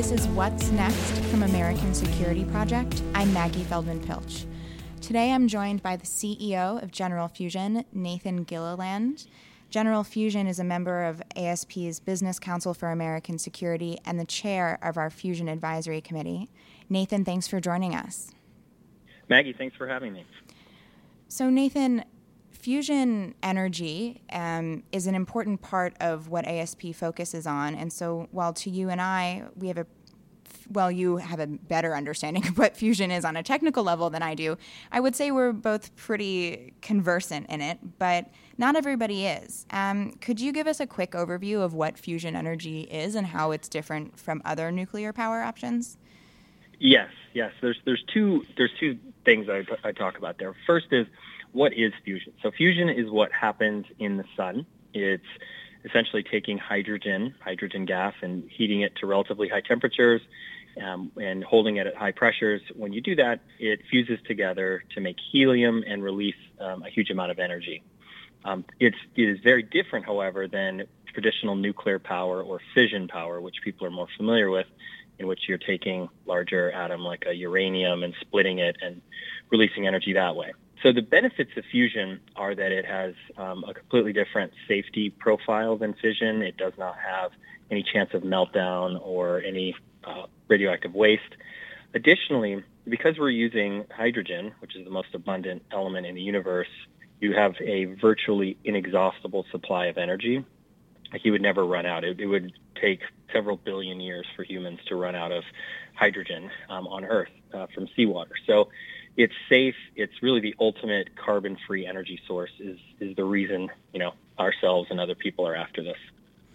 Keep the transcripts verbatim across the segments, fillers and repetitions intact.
This is What's Next from American Security Project. I'm Maggie Feldman-Pilch. Today I'm joined by the C E O of General Fusion, Nathan Gilliland. General Fusion is a member of A S P's Business Council for American Security and the chair of our Fusion Advisory Committee. Nathan, thanks for joining us. Maggie, thanks for having me. So Nathan, fusion energy um, is an important part of what A S P focuses on. And so while to you and I, we have a, well, you have a better understanding of what fusion is on a technical level than I do, I would say we're both pretty conversant in it, but not everybody is. Um, could you give us a quick overview of what fusion energy is and how it's different from other nuclear power options? Yes, yes. There's there's two there's two things I, I talk about there. First is, what is fusion? So fusion is what happens in the sun. It's essentially taking hydrogen, hydrogen gas, and heating it to relatively high temperatures um, and holding it at high pressures. When you do that, it fuses together to make helium and release um, a huge amount of energy. Um, it's, it is very different, however, than traditional nuclear power or fission power, which people are more familiar with, in which you're taking larger atom like a uranium and splitting it and releasing energy that way. So the benefits of fusion are that it has um, a completely different safety profile than fission. It does not have any chance of meltdown or any uh, radioactive waste. Additionally, because we're using hydrogen, which is the most abundant element in the universe, you have a virtually inexhaustible supply of energy. Like you would never run out. It, it would take several billion years for humans to run out of hydrogen um, on Earth uh, from seawater. So it's safe. It's really the ultimate carbon-free energy source is, is the reason, you know, ourselves and other people are after this.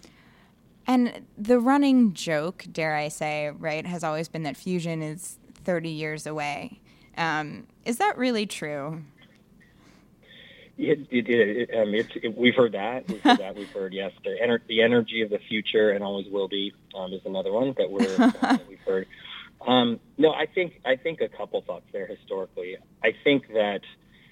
And the running joke, dare I say, right, has always been that fusion is thirty years away. Um, is that really true? It, it, it, um, it's, it, we've heard that. We've heard that. We've heard, yes, the, ener- the energy of the future and always will be um, is another one that, we're, uh, that we've heard. Um, no, I think I think a couple thoughts there historically. I think that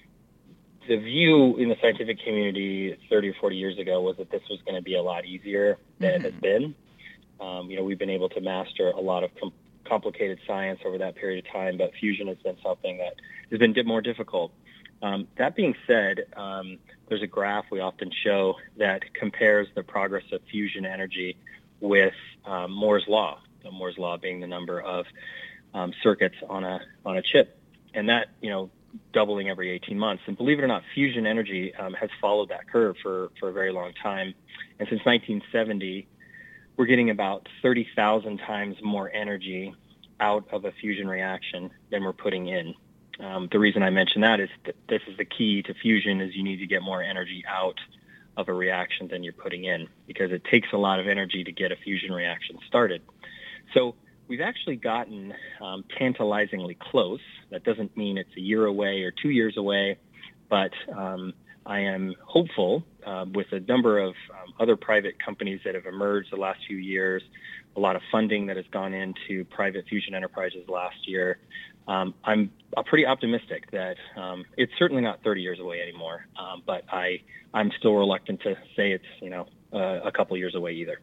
the view in the scientific community thirty or forty years ago was that this was going to be a lot easier than mm-hmm. it has been. Um, you know, we've been able to master a lot of com- complicated science over that period of time, but fusion has been something that has been more difficult. Um, that being said, um, there's a graph we often show that compares the progress of fusion energy with um, Moore's law. So Moore's law being the number of um, circuits on a on a chip, and that you know doubling every eighteen months. And believe it or not, fusion energy um, has followed that curve for, for a very long time. And since nineteen seventy, we're getting about thirty thousand times more energy out of a fusion reaction than we're putting in. Um, the reason I mention that is that this is the key to fusion: is you need to get more energy out of a reaction than you're putting in, because it takes a lot of energy to get a fusion reaction started. So we've actually gotten um, tantalizingly close. That doesn't mean it's a year away or two years away, but um, I am hopeful uh, with a number of um, other private companies that have emerged the last few years, a lot of funding that has gone into private fusion enterprises last year. Um, I'm uh, pretty optimistic that um, it's certainly not thirty years away anymore, um, but I, I'm still reluctant to say it's, you know, uh, a couple years away either.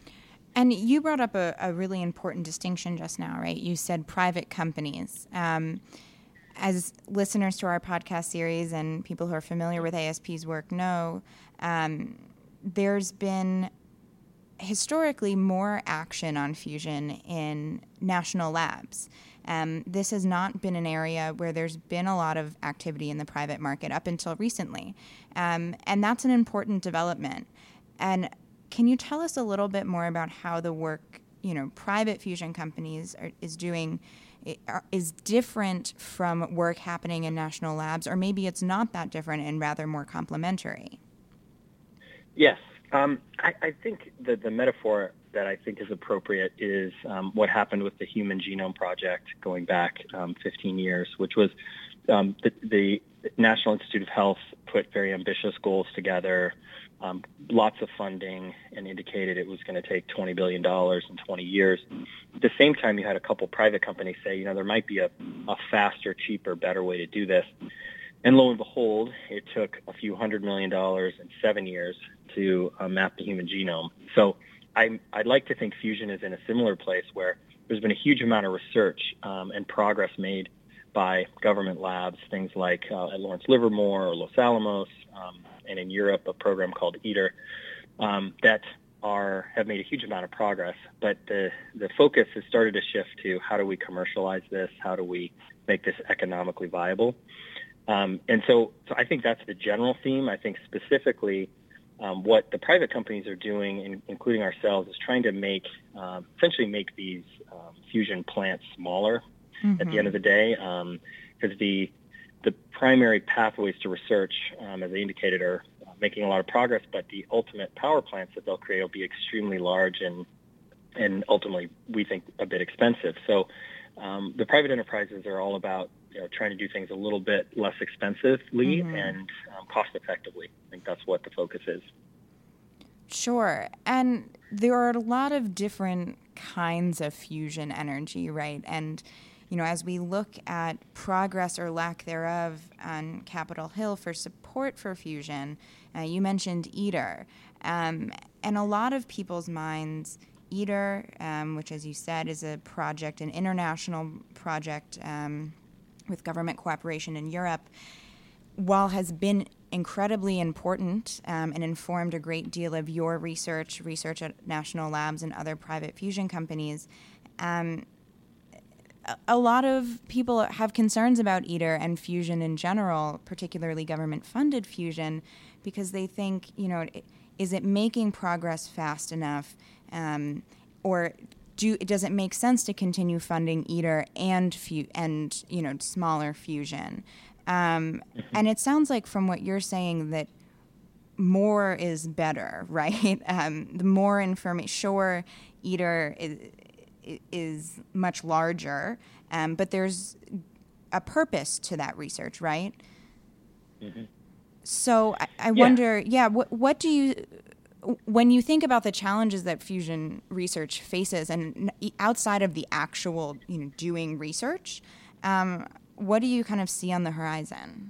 And you brought up a, a really important distinction just now, right? You said private companies. Um, as listeners to our podcast series and people who are familiar with A S P's work know, um, there's been historically more action on fusion in national labs. Um, this has not been an area where there's been a lot of activity in the private market up until recently. Um, and that's an important development. And can you tell us a little bit more about how the work, you know, private fusion companies are, is doing is different from work happening in national labs, or maybe it's not that different and rather more complementary? Yes. Um, I, I think that the metaphor that I think is appropriate is um, what happened with the Human Genome Project going back um, fifteen years, which was um, the, the National Institute of Health put very ambitious goals together, um, lots of funding, and indicated it was going to take twenty billion dollars in twenty years. At the same time, you had a couple private companies say, you know, there might be a, a faster, cheaper, better way to do this. And lo and behold, it took a few hundred million dollars in seven years to uh, map the human genome. So I, I'd like to think fusion is in a similar place where there's been a huge amount of research um, and progress made by government labs, things like uh, at Lawrence Livermore or Los Alamos, um, and in Europe, a program called ITER, um, that are have made a huge amount of progress. But the, the focus has started to shift to how do we commercialize this? How do we make this economically viable? Um, and so, so I think that's the general theme. I think specifically um, what the private companies are doing, in, including ourselves, is trying to make, um, essentially make these um, fusion plants smaller mm-hmm. at the end of the day, because um, the the primary pathways to research, um, as I indicated, are making a lot of progress, but the ultimate power plants that they'll create will be extremely large and and ultimately, we think, a bit expensive. So um, the private enterprises are all about you know, trying to do things a little bit less expensively mm-hmm. and um, cost effectively. I think that's what the focus is. Sure. And there are a lot of different kinds of fusion energy, right? And, you know, as we look at progress or lack thereof on Capitol Hill for support for fusion, uh, you mentioned ITER. Um, and a lot of people's minds, ITER, um, which, as you said, is a project, an international project um, with government cooperation in Europe, while has been incredibly important um, and informed a great deal of your research, research at national labs and other private fusion companies, um, a, a lot of people have concerns about ITER and fusion in general, particularly government-funded fusion, because they think, you know, is it making progress fast enough, um, or do does it make sense to continue funding ITER and fu- and you know smaller fusion? Um, mm-hmm. And it sounds like from what you're saying that more is better, right? Um, the more information, sure, ITER is, is much larger, um, but there's a purpose to that research, right? Mm-hmm. So I, I yeah. wonder, yeah, what, what do you, when you think about the challenges that fusion research faces, and outside of the actual, you know, doing research, um, what do you kind of see on the horizon?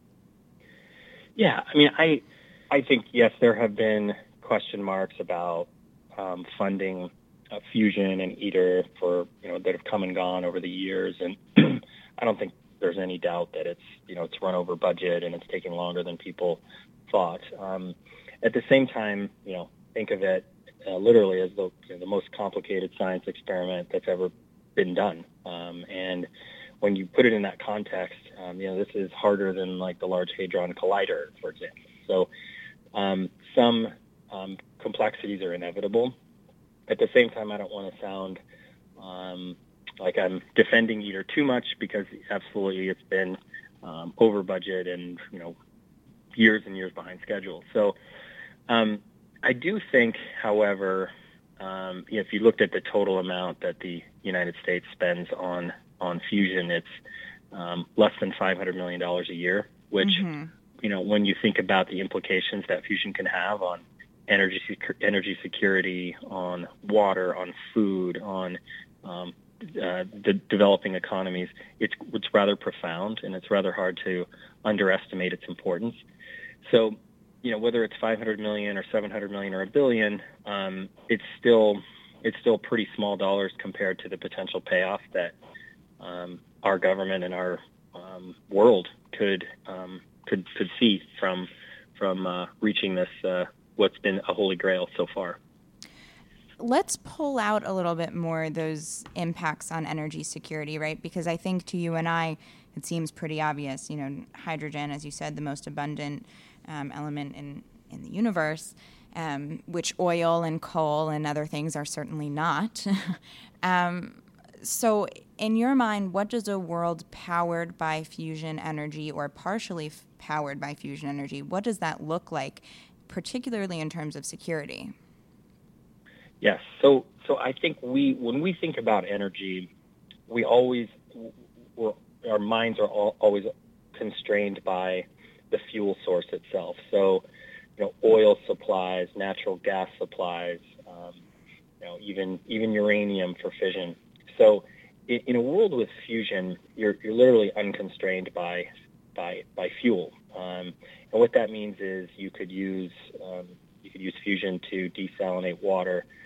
Yeah, I mean, I, I think yes, there have been question marks about um, funding uh, fusion and ITER for you know that have come and gone over the years, and I don't think there's any doubt that it's you know it's run over budget and it's taking longer than people thought. Um, at the same time, you know, think of it uh, literally as the you know, the most complicated science experiment that's ever been done, um, and when you put it in that context, um, you know, this is harder than like the Large Hadron Collider, for example. So um, some um, complexities are inevitable. At the same time, I don't want to sound um, like I'm defending ITER too much, because absolutely it's been um, over budget and, you know, years and years behind schedule. So um, I do think, however, um, if you looked at the total amount that the United States spends on on fusion, it's um, less than five hundred million dollars a year, which, mm-hmm. you know, when you think about the implications that fusion can have on energy sec- energy security, on water, on food, on um, uh, the developing economies, it's, it's rather profound, and it's rather hard to underestimate its importance. So, you know, whether it's five hundred million or seven hundred million or a billion, um, it's still it's still pretty small dollars compared to the potential payoff that Um, our government and our um, world could um, could could see from from uh, reaching this uh, what's been a holy grail so far. Let's pull out a little bit more those impacts on energy security, right? Because I think to you and I, it seems pretty obvious. You know, hydrogen, as you said, the most abundant um, element in in the universe, um, which oil and coal and other things are certainly not. um, So in your mind, what does a world powered by fusion energy, or partially f- powered by fusion energy, what does that look like, particularly in terms of security? Yes. So so I think we, when we think about energy, we always, we're, our minds are all, always constrained by the fuel source itself. So, you know, oil supplies, natural gas supplies, um, you know, even even uranium for fission. So in a world with fusion, you're, you're literally unconstrained by by by fuel, um, and what that means is you could use um, you could use fusion to desalinate water,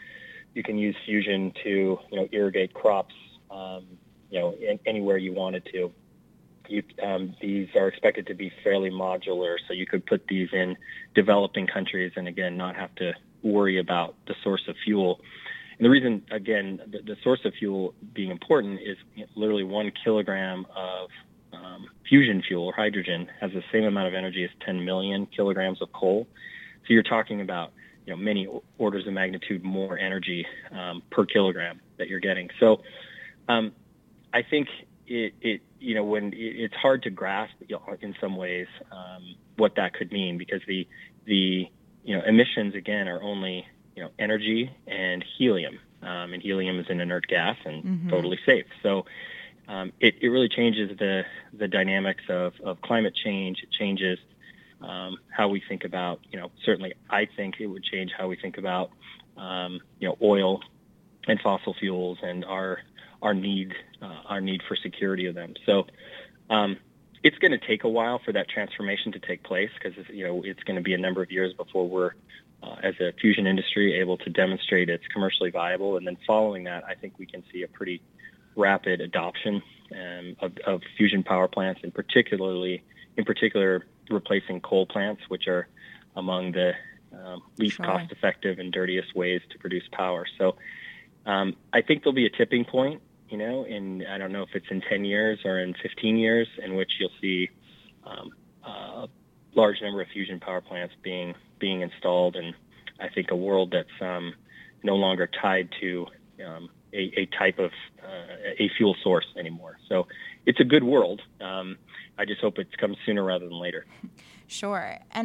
you can use fusion to, you know, irrigate crops, um, you know, in, anywhere you wanted to. You, um, these are expected to be fairly modular, so you could put these in developing countries and, again, not have to worry about the source of fuel. And the reason, again, the, the source of fuel being important is literally one kilogram of um, fusion fuel or hydrogen has the same amount of energy as ten million kilograms of coal. So you're talking about, you know, many orders of magnitude more energy um, per kilogram that you're getting. So um, I think it, it, you know, when it, it's hard to grasp, you know, in some ways um, what that could mean, because the the you know emissions again are only, you know, energy and helium, um, and helium is an inert gas and mm-hmm. totally safe. So um, it, it really changes the the dynamics of, of climate change. It changes um, how we think about, you know, certainly I think it would change how we think about um, you know oil and fossil fuels and our our need uh, our need for security of them. So um, it's going to take a while for that transformation to take place, because, you know, it's going to be a number of years before we're Uh, as a fusion industry, able to demonstrate it's commercially viable. And then following that, I think we can see a pretty rapid adoption um, of, of fusion power plants, and particularly, in particular, replacing coal plants, which are among the um, least sure. cost-effective and dirtiest ways to produce power. So um, I think there'll be a tipping point, you know, in, I don't know if it's in ten years or in fifteen years, in which you'll see um, uh, large number of fusion power plants being being installed, and I think a world that's um, no longer tied to um, a, a type of uh, a fuel source anymore. So it's a good world. Um, I just hope it comes sooner rather than later. Sure. And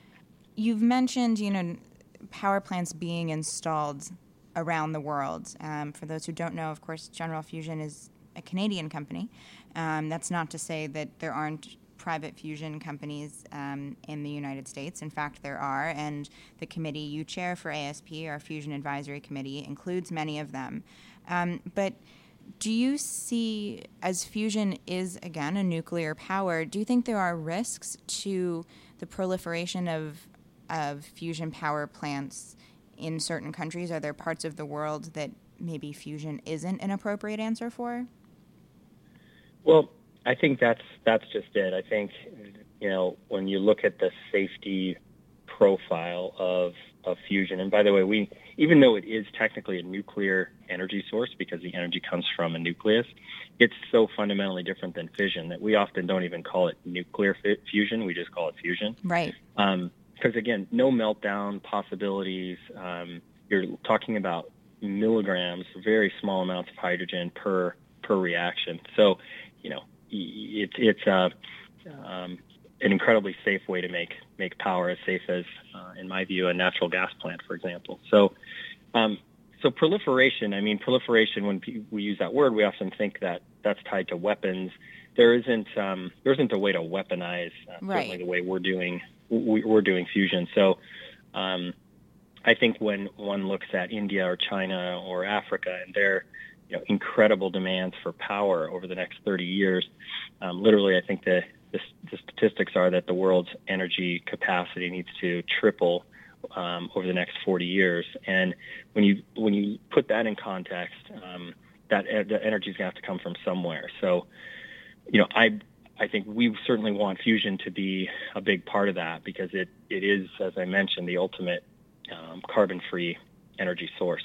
you've mentioned, you know, power plants being installed around the world. Um, for those who don't know, of course, General Fusion is a Canadian company. Um, that's not to say that there aren't private fusion companies um, in the United States. In fact, there are, and the committee you chair for A S P, our Fusion Advisory Committee, includes many of them. Um, but do you see, as fusion is, again, a nuclear power, do you think there are risks to the proliferation of, of fusion power plants in certain countries? Are there parts of the world that maybe fusion isn't an appropriate answer for? Well, I think that's that's just it. I think, you know, when you look at the safety profile of of fusion, and by the way, we even though it is technically a nuclear energy source because the energy comes from a nucleus, it's so fundamentally different than fission that we often don't even call it nuclear f- fusion. We just call it fusion. Right. Um, because again, no meltdown possibilities. Um, you're talking about milligrams, very small amounts of hydrogen per per reaction. So, you know. It's it's uh, um, an incredibly safe way to make make power, as safe as, uh, in my view, a natural gas plant, for example. So, um, so proliferation. I mean, proliferation. When we use that word, we often think that that's tied to weapons. There isn't um, there isn't a way to weaponize uh, right. certainly the way we're doing we, we're doing fusion. So, um, I think when one looks at India or China or Africa and their you know, incredible demands for power over the next thirty years. Um, literally, I think the, the, the statistics are that the world's energy capacity needs to triple um, over the next forty years. And when you when you put that in context, um, that the energy is going to have to come from somewhere. So, you know, I I think we certainly want fusion to be a big part of that, because it, it is, as I mentioned, the ultimate um, carbon-free energy source.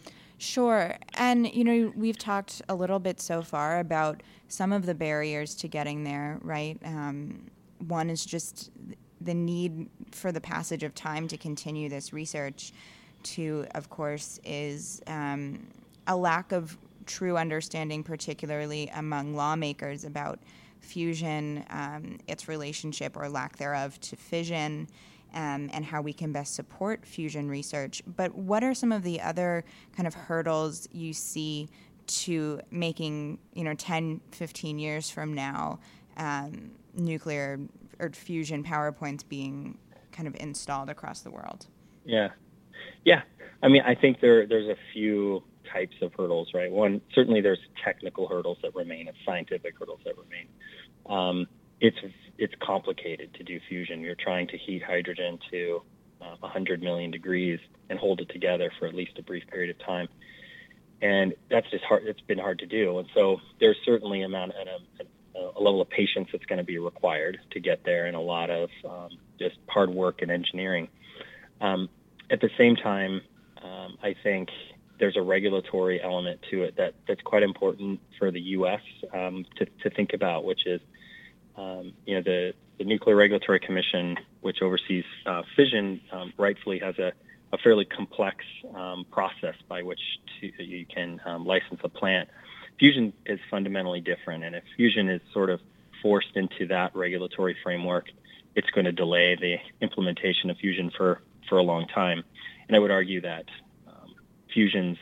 Sure. And, you know, we've talked a little bit so far about some of the barriers to getting there, right? Um, one is just the need for the passage of time to continue this research. Two, of course, is um, a lack of true understanding, particularly among lawmakers, about fusion, um, its relationship or lack thereof to fission, Um, and how we can best support fusion research. But what are some of the other kind of hurdles you see to making, you know, ten, fifteen years from now, um, nuclear or fusion power plants being kind of installed across the world? Yeah. Yeah. I mean, I think there there's a few types of hurdles, right? One, certainly there's technical hurdles that remain and scientific hurdles that remain. Um, it's it's complicated to do fusion. You're trying to heat hydrogen to uh, one hundred million degrees and hold it together for at least a brief period of time. And that's just hard. It's been hard to do. And so there's certainly amount and a, a level of patience that's going to be required to get there, and a lot of um, just hard work and engineering. Um, at the same time, um, I think there's a regulatory element to it that, that's quite important for the U S um, to, to think about, which is, um, you know, the, the Nuclear Regulatory Commission, which oversees uh, fission, um, rightfully has a, a fairly complex um, process by which to, you can um, license a plant. Fusion is fundamentally different, and if fusion is sort of forced into that regulatory framework, it's going to delay the implementation of fusion for, for a long time. And I would argue that um, fusion's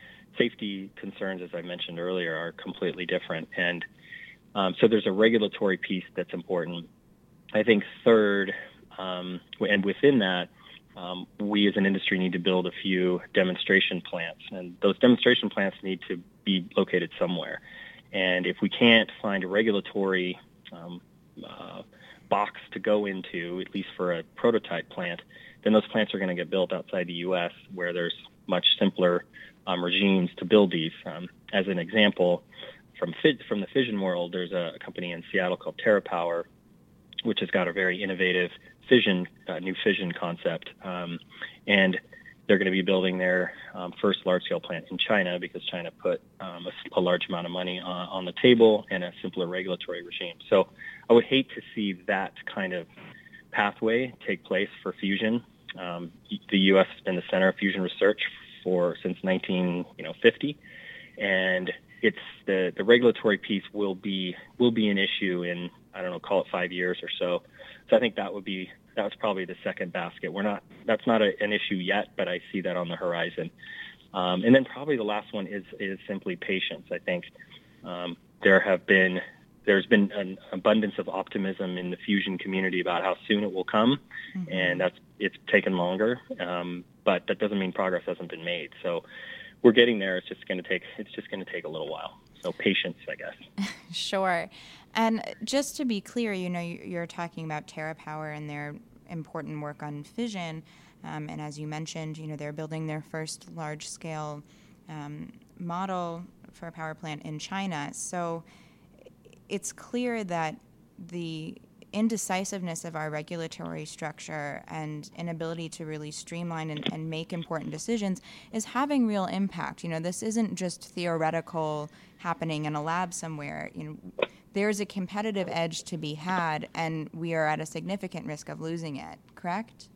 safety concerns, as I mentioned earlier, are completely different. And um, so there's a regulatory piece that's important. I think third, um, and within that, um, we as an industry need to build a few demonstration plants. And those demonstration plants need to be located somewhere. And if we can't find a regulatory um, uh, box to go into, at least for a prototype plant, then those plants are going to get built outside the U S where there's much simpler um, regimes to build these. Um, as an example, from from the fission world, there's a company in Seattle called TerraPower, which has got a very innovative fission, uh, new fission concept. Um, and they're going to be building their um, first large-scale plant in China because China put um, a, a large amount of money on, on the table and a simpler regulatory regime. So I would hate to see that kind of pathway take place for fusion. Um, the U S has been the center of fusion research for since nineteen fifty, and it's the, the regulatory piece will be will be an issue in, I don't know, call it five years or so. So I think that would be that was probably the second basket. We're not that's not a, an issue yet, but I see that on the horizon. Um, and then probably the last one is is simply patience. I think um, there have been there's been an abundance of optimism in the fusion community about how soon it will come, mm-hmm. and that's it's taken longer. Um, but that doesn't mean progress hasn't been made. So we're getting there. It's just going to take it's just going to take a little while. So patience, I guess. Sure. And just to be clear, you know, you're talking about TerraPower and their important work on fission. Um, and as you mentioned, you know, they're building their first large-scale um, model for a power plant in China. So it's clear that the indecisiveness of our regulatory structure and inability to really streamline and, and make important decisions is having real impact. You know, this isn't just theoretical happening in a lab somewhere. You know, there's a competitive edge to be had, and we are at a significant risk of losing it. Correct?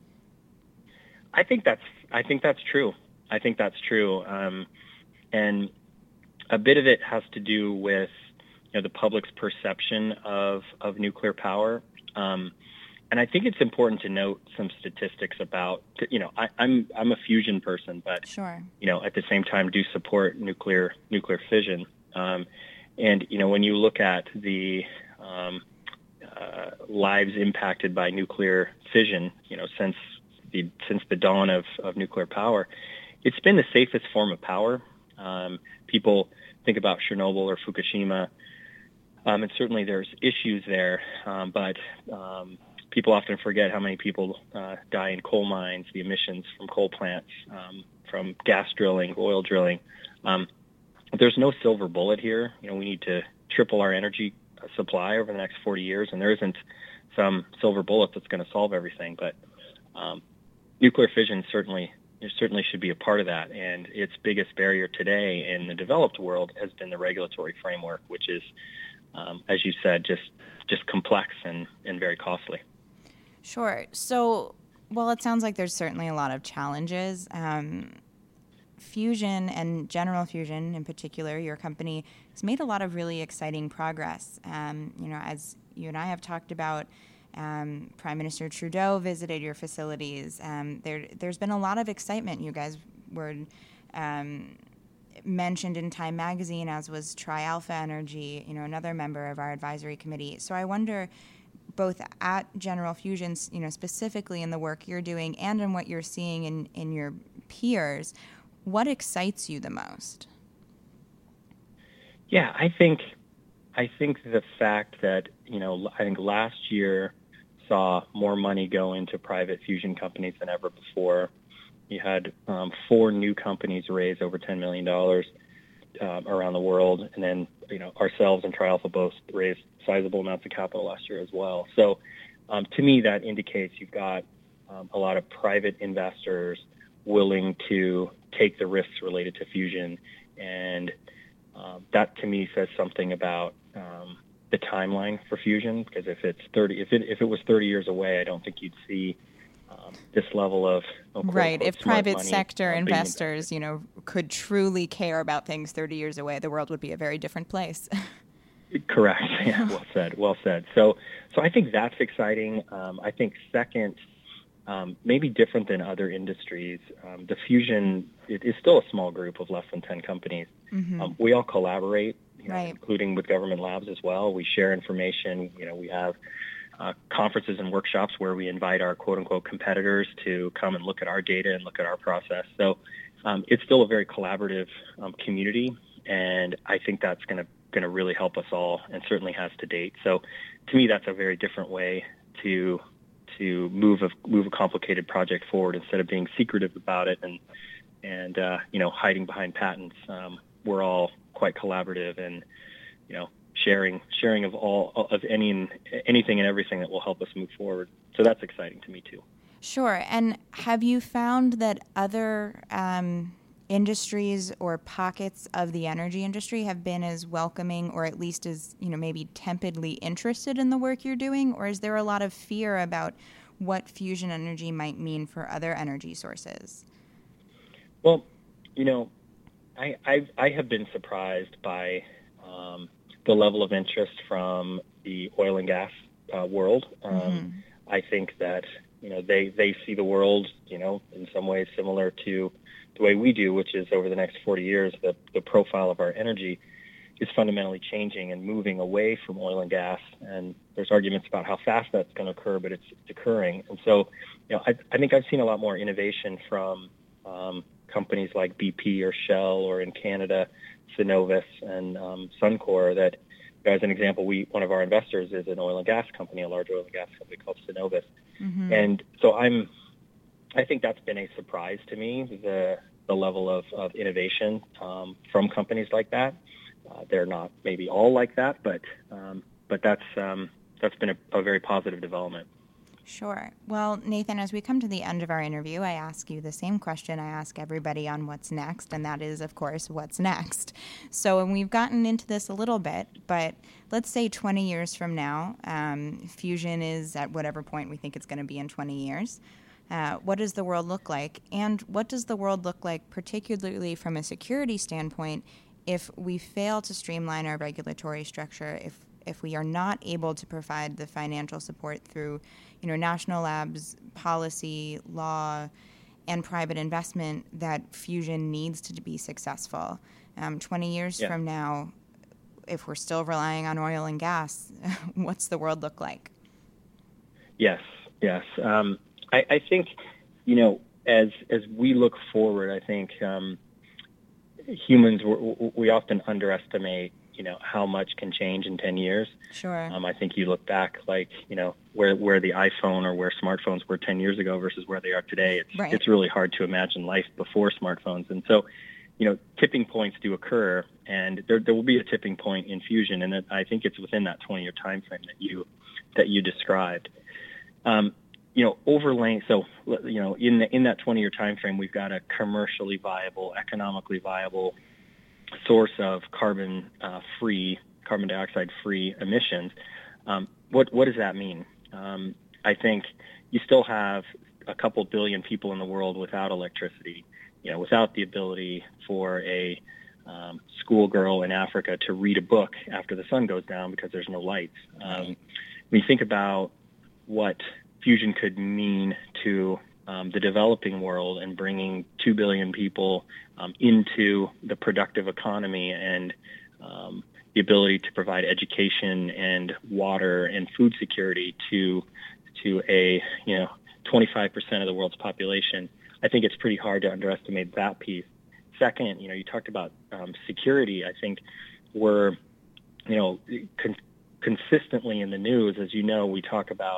I think that's I think that's true. I think that's true, um, and a bit of it has to do with you know the public's perception of of nuclear power, um, and I think it's important to note some statistics about you know I, I'm I'm a fusion person, but sure. you know at the same time do support nuclear nuclear fission. Um, And, you know, when you look at the um, uh, lives impacted by nuclear fission, you know, since the since the dawn of, of nuclear power, it's been the safest form of power. Um, people think about Chernobyl or Fukushima, um, and certainly there's issues there, um, but um, people often forget how many people uh, die in coal mines, the emissions from coal plants, um, from gas drilling, oil drilling. Um, There's no silver bullet here. You know, we need to triple our energy supply over the next forty years, and there isn't some silver bullet that's going to solve everything. But um, nuclear fission certainly certainly should be a part of that. And its biggest barrier today in the developed world has been the regulatory framework, which is, um, as you said, just just complex and, and very costly. Sure. So, well, it sounds like there's certainly a lot of challenges. Um, Fusion and General Fusion in particular, your company, has made a lot of really exciting progress. Um, you know, as you and I have talked about, um, Prime Minister Trudeau visited your facilities. Um, there, there's been a lot of excitement. You guys were um, mentioned in Time Magazine, as was TriAlpha Energy, you know, another member of our advisory committee. So I wonder, both at General Fusion, you know, specifically in the work you're doing and in what you're seeing in, in your peers, what excites you the most? Yeah, I think I think the fact that, you know, I think last year saw more money go into private fusion companies than ever before. You had um, four new companies raise over ten million dollars um, around the world, and then you know ourselves and TriAlpha both raised sizable amounts of capital last year as well. So um, to me, that indicates you've got um, a lot of private investors willing to take the risks related to fusion, and um, that to me says something about um, the timeline for fusion. Because if it's thirty, if it if it was thirty years away, I don't think you'd see um, this level of oh, right. If private money, sector uh, investors, you know, could truly care about things thirty years away, the world would be a very different place. Correct. Yeah. Well said. Well said. So, so I think that's exciting. Um, I think second. Um, maybe different than other industries. Um, the fusion it is still a small group of less than ten companies. Mm-hmm. Um, we all collaborate, you know, right. including with government labs as well. We share information. You know, we have uh, conferences and workshops where we invite our quote-unquote competitors to come and look at our data and look at our process. So um, it's still a very collaborative um, community, and I think that's going to going to really help us all, and certainly has to date. So to me, that's a very different way to to move a move a complicated project forward instead of being secretive about it and and uh, you know hiding behind patents. Um, we're all quite collaborative and you know sharing sharing of all of any anything and everything that will help us move forward. So that's exciting to me too. Sure. And have you found that other um, industries or pockets of the energy industry have been as welcoming, or at least as, you know, maybe tepidly interested in the work you're doing? Or is there a lot of fear about what fusion energy might mean for other energy sources? Well, you know, I I've, I have been surprised by um, the level of interest from the oil and gas uh, world. Um, mm-hmm. I think that, you know, they, they see the world, you know, in some ways similar to the way we do, which is over the next forty years, the, the profile of our energy is fundamentally changing and moving away from oil and gas. And there's arguments about how fast that's going to occur, but it's, it's occurring. And so, you know, I, I think I've seen a lot more innovation from um, companies like B P or Shell, or in Canada, Cenovus and um, Suncor. That, as an example, we one of our investors is an oil and gas company, a large oil and gas company called Cenovus. Mm-hmm. And so I'm, I think that's been a surprise to me, the the level of, of innovation um, from companies like that. Uh, they're not maybe all like that, but um, but that's um, that's been a, a very positive development. Sure. Well, Nathan, as we come to the end of our interview, I ask you the same question I ask everybody on what's next, and that is, of course, what's next. So, and we've gotten into this a little bit, but let's say twenty years from now, um, fusion is at whatever point we think it's going to be in twenty years. Uh, what does the world look like? And what does the world look like, particularly from a security standpoint, if we fail to streamline our regulatory structure, if if we are not able to provide the financial support through, you know, national labs, policy, law, and private investment that fusion needs to be successful? Um, twenty years yeah. from now, if we're still relying on oil and gas, what's the world look like? Yes, yes. Um, I, I think, you know, as as we look forward, I think um, humans, we often underestimate, you know, how much can change in ten years. Sure. Um, I think you look back, like, you know, where where the iPhone or where smartphones were ten years ago versus where they are today. It's right. it's really hard to imagine life before smartphones. And so, you know, tipping points do occur, and there there will be a tipping point in fusion, and it, I think it's within that twenty-year time frame that you that you described. Um, you know, overlaying, so, you know, in the, in that twenty-year time frame, we've got a commercially viable, economically viable source of carbon uh, free, carbon dioxide free emissions. Um, what what does that mean? Um, I think you still have a couple billion people in the world without electricity, you know, without the ability for a um, schoolgirl in Africa to read a book after the sun goes down because there's no lights. Um, when you think about what fusion could mean to Um, the developing world and bringing two billion people um, into the productive economy and um, the ability to provide education and water and food security to to a you know twenty-five percent of the world's population. I think it's pretty hard to underestimate that piece. Second, you know, you talked about um, security. I think we're you know con- consistently in the news, as you know, we talk about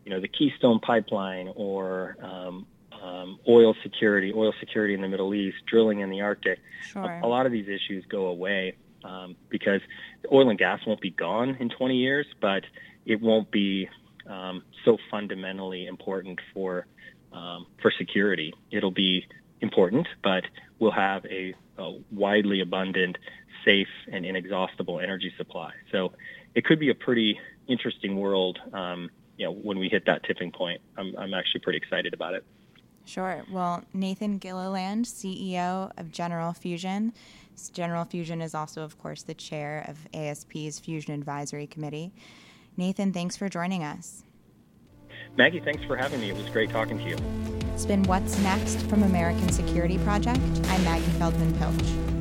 you know, the Keystone Pipeline or um, um, oil security, oil security in the Middle East, drilling in the Arctic. Sure. A, a lot of these issues go away um, because oil and gas won't be gone in twenty years, but it won't be um, so fundamentally important for um, for security. It'll be important, but we'll have a, a widely abundant, safe, and inexhaustible energy supply. So it could be a pretty interesting world, um, you know, when we hit that tipping point. I'm, I'm actually pretty excited about it. Sure. Well, Nathan Gilliland, C E O of General Fusion. General Fusion is also, of course, the chair of A S P's Fusion Advisory Committee. Nathan, thanks for joining us. Maggie, thanks for having me. It was great talking to you. It's been What's Next from American Security Project. I'm Maggie Feldman-Pilch.